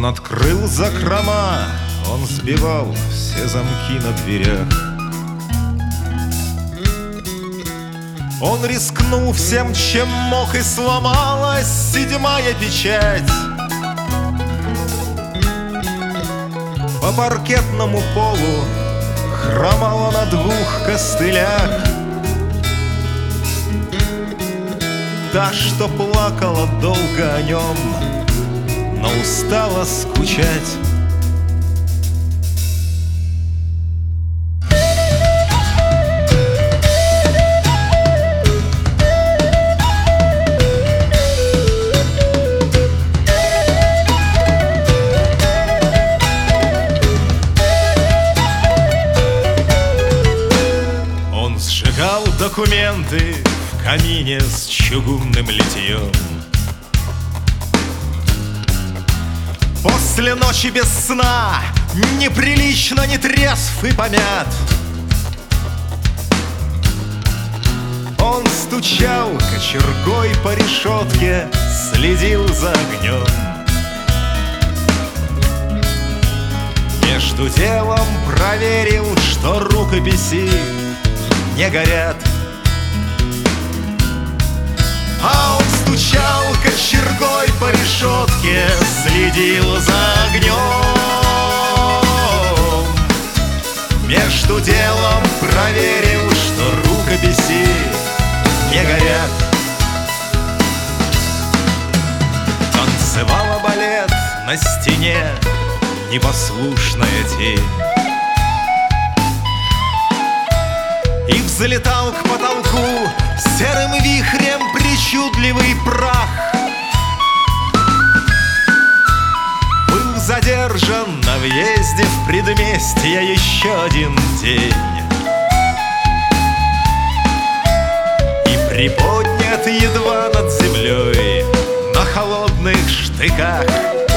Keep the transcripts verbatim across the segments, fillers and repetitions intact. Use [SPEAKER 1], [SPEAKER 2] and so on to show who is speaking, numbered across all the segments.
[SPEAKER 1] Он открыл закрома, он сбивал все замки на дверях. Он рискнул всем, чем мог, и сломалась седьмая печать. По паркетному полу хромала на двух костылях та, что плакала долго о нем, но устала скучать. Он сжигал документы в камине с чугунным литьем. После ночи без сна, неприлично, не трезв и помят, он стучал кочергой по решетке, следил за огнем. Между делом проверил, что рукописи не горят. А он стучал кочергой по решетке, следил за огнем. Между делом проверил, что рукописи не горят. Танцевала балет на стене непослушная тень, и взлетал к потолку серым вихрем причудливый прах. Был задержан на въезде в предместье еще один день и приподнят едва над землей на холодных штыках.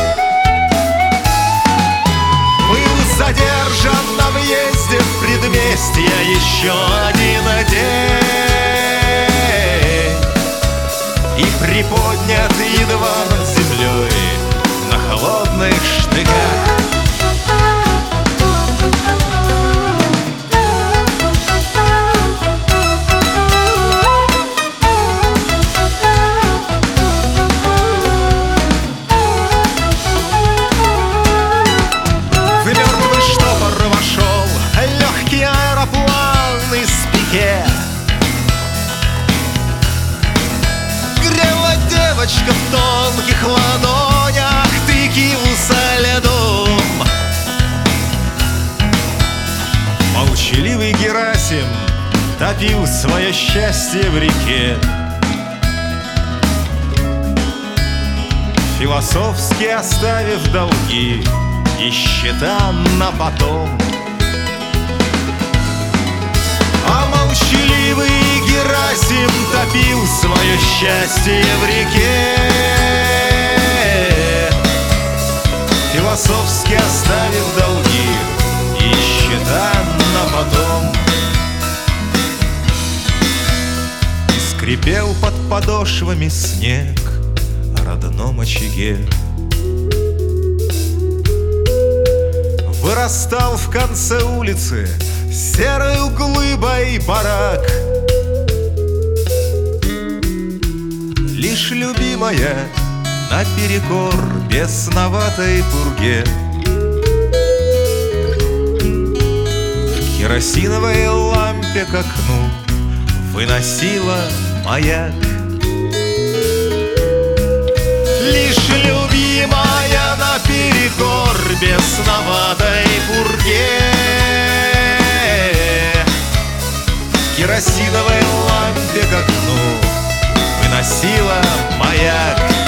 [SPEAKER 1] Был задержан на въезде в предместье еще один день и приподнят едва над землей на холодных штыках. В мертвый штопор вошел легкий аэроплан из пике. Грела девочка в тонких ладонях текилу со льдом. Молчаливый Герасим топил свое счастье в реке, философски оставив долги и счета на потом. А молчаливый Герасим топил свое счастье в реке, философски оставив долги и счета на потом. И скрипел под подошвами снег о родном очаге. Вырастал в конце улицы серою глыбой барак. Лишь любимая наперекор бесноватой пурге в керосиновой лампе к окну выносила маяк. Лишь любимая наперекор бесноватой пурге в керосиновой лампе к окну выносила маяк.